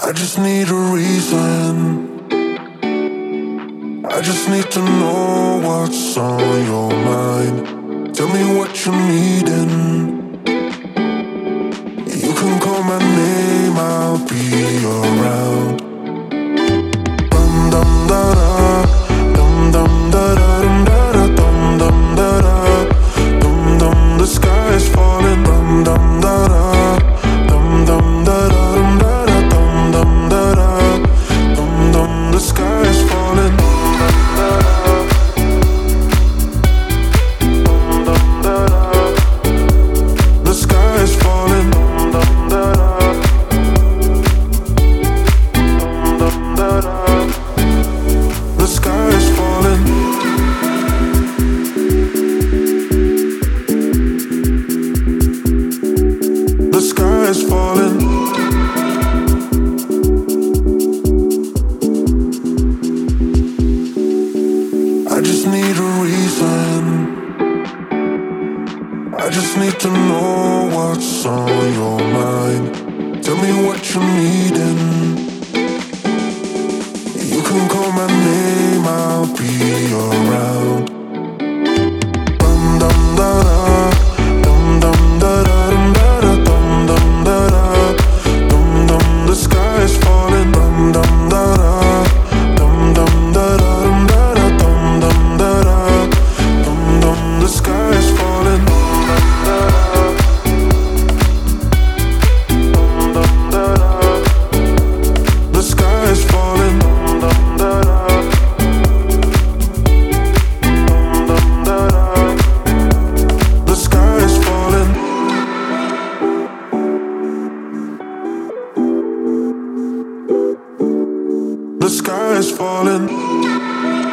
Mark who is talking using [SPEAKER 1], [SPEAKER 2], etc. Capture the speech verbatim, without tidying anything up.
[SPEAKER 1] I just need a reason. I just need to know what's on your mind. Tell me what you're needing. You can call my name, I'll be around. Dum dum da da, dum dum da da, dum da da, dum dum da da, dum dum. The sky is falling, dum dum da da, dum dum da da, dum da da, dum dum da da, dum dum. The sky is falling. The sky is falling. The sky is falling. The sky is falling. I just need a reason. I just need to know what's on your mind. Tell me what you're needing. You can call my name, I'll be around. Dum dum da da, dum dum da da, dum da da, dum dum da da, dum dum. The sky is falling, dum dum da da, dum dum da da, dum da da, dum dum da da, dum dum. The sky is falling. The sky is falling. The sky is falling. The sky is falling.